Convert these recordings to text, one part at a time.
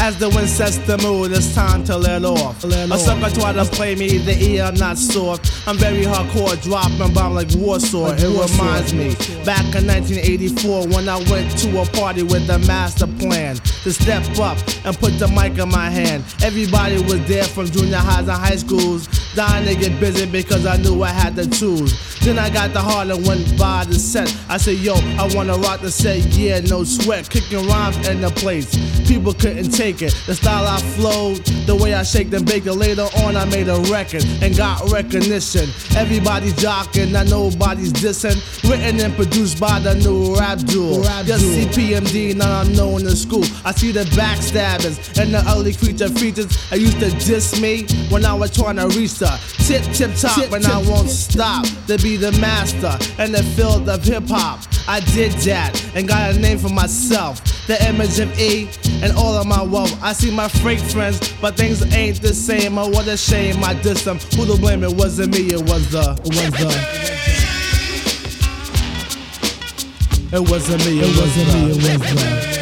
As the wind sets the mood, it's time to let off. A sucker try to play me, the ear I'm not soft. I'm very hardcore, dropping bomb like Warsaw. It reminds me, back in 1984 when I went to a party with a master plan to step up and put the mic in my hand. Everybody was there from junior highs and high schools, dying to get busy because I knew I had the tools. Then I got the heart and went by the set. I said, yo, I wanna rock the set, yeah, no sweat. Kicking rhymes in the place, people couldn't take it. The style I flowed, the way I shake and bake it. Later on I made a record and got recognition. Everybody's jocking, now nobody's dissing. Written and produced by the new rap duo. Just see PMD, now I'm known in school. I see the backstabbers and the ugly creature features. I used to diss me when I was trying to reach the tip top, and I won't stop to be the master in the field of hip hop. I did that and got a name for myself, the image of E and all of my wealth. I see my fake friends, but things ain't the same. Oh, what a shame I dissed them. Who to blame? It wasn't me, it wasn't me, it was the.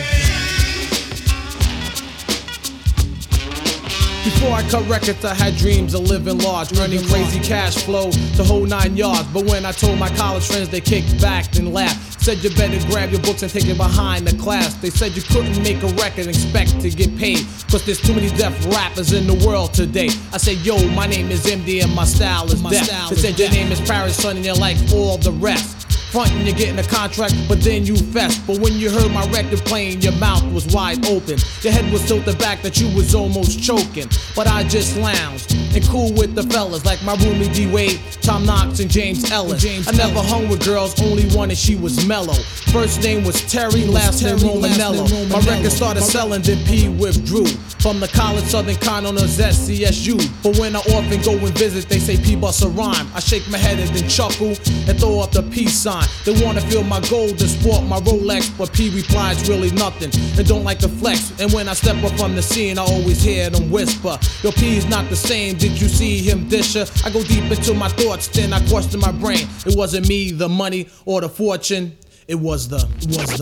Before I cut records, I had dreams of living large, earning crazy cash flow, the whole 9 yards. But when I told my college friends, they kicked back and laughed. Said you better grab your books and take it behind the class. They said you couldn't make a record and expect to get paid, cause there's too many deaf rappers in the world today. I said, yo, my name is MD and my style is deaf. They said your name is Paris, son, and you're like all the rest. Frontin', you're getting a contract, but then you fest. But when you heard my record playing, your mouth was wide open. Your head was tilted back that you was almost choking. But I just lounged and cool with the fellas like my roomie D-Wade, Tom Knox, and James Ellis. I never hung with girls, only one and she was mellow. First name was Terry, last name Romanello. My record started selling, then P withdrew from the college Southern Con on SCSU. But when I often go and visit, they say P bust a rhyme. I shake my head and then chuckle and throw up the peace sign. They wanna feel my gold and sport my Rolex, but P replies really nothing and don't like to flex. And when I step up from the scene, I always hear them whisper, yo, P's not the same, did you see him dish her? I go deep into my thoughts, then I question my brain. It wasn't me, the money, or the fortune. It wasn't me,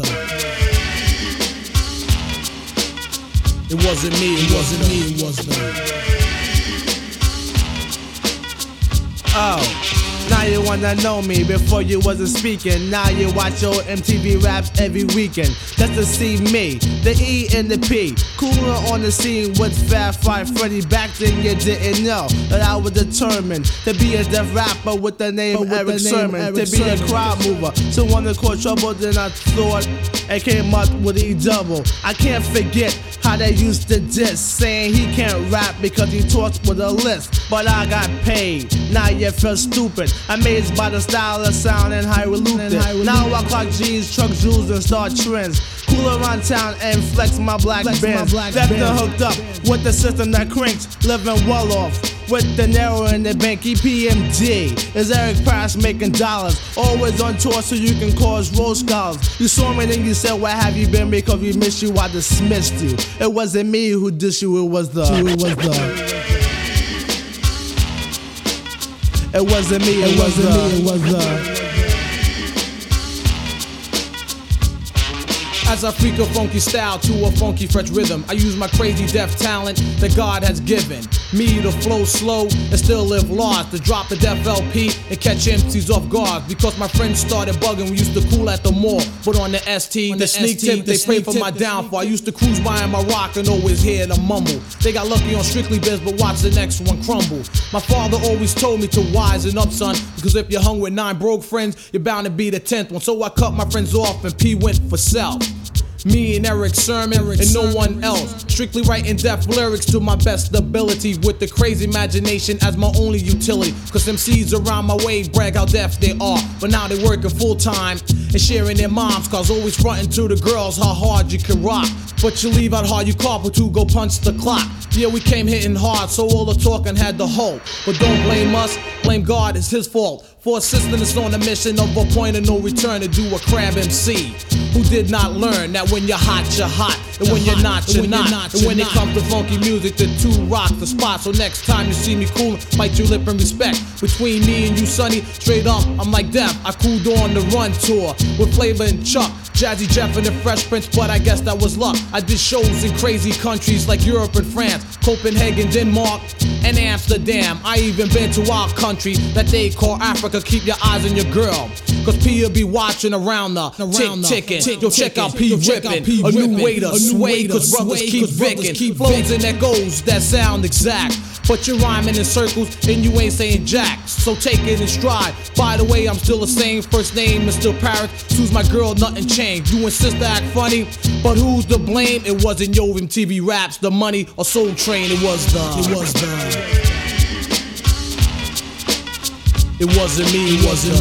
it was the. Oh. Now you wanna know me before you wasn't speaking. Now you watch your MTV raps every weekend just to see me, the E and the P, cooler on the scene with Fat Five Freddy. Back then you didn't know that I was determined to be a deaf rapper with the name Eric Sermon, to be a crowd mover. So when to cause trouble, then I thought and came up with E double. I can't forget how they used to diss, saying he can't rap because he talks with a list. But I got paid, now you feel stupid. Amazed by the style of sound and how we looped it. Now I clock G's, truck jewels and start trends. Cool around town and flex my black bands. Left and hooked up with the system that cranks, living well off. With the narrow in the bank, EPMD is Eric Paris making dollars. Always on tour so you can cause road scholars. You saw me and you said, where have you been? Because we missed you, I dismissed you. It wasn't me who dissed you, it was the. It wasn't me, it was the. As I freak a funky style to a funky fresh rhythm, I use my crazy deaf talent that God has given me to flow slow and still live large, to drop a deaf LP and catch MCs off guard. Because my friends started bugging, we used to cool at the mall, but on the ST, the sneak tip, they pray for my downfall. I used to cruise by in my rock and always hear them mumble. They got lucky on Strictly Biz, but watch the next one crumble. My father always told me to wisen up, son, because if you hung with 9 broke friends, you're bound to be the 10th one. So I cut my friends off and P went for self. Me and Eric Sermon and no one else, strictly writing deaf lyrics to my best ability, with the crazy imagination as my only utility. Cause MCs around my way brag how deaf they are, but now they working full time and sharing their moms cars, always fronting to the girls how hard you can rock. But you leave out hard, you carpool to go punch the clock. Yeah, we came hitting hard, so all the talking had the hope. But don't blame us, blame God, it's his fault for assisting us on a mission of a point of no return to do a crab MC who did not learn that when you're hot, and when you're not, you're not. And when it comes to funky music, the two rock the spot. So next time you see me cool, bite your lip in respect. Between me and you, sonny, straight up, I'm like Def. I cooled on the Run tour with Flavor and Chuck, Jazzy Jeff and the Fresh Prince, but I guess that was luck. I did shows in crazy countries like Europe and France, Copenhagen, Denmark, and Amsterdam. I even been to our country that they call Africa. Keep your eyes on your girl, cause P'll be watching around the ticking. Yo, check out P rippin', a new way to sway, cause brothers keep vickin'. Flows and echoes that sound exact, but you're rhyming in circles and you ain't saying jack. So take it in stride. By the way, I'm still the same. First name is still Paris. Sue's my girl, nothing changed. You insist to act funny, but who's to blame? It wasn't Yo MTV Raps, the money, or Soul Train. It wasn't me.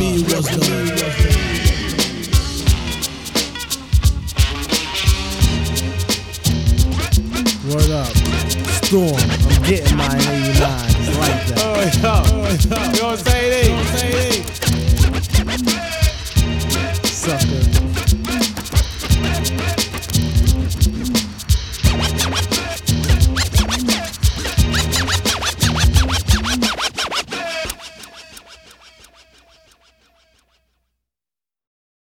Word up. Storm, I'm getting mine 89. It's like that. You know what I'm saying? Sucker.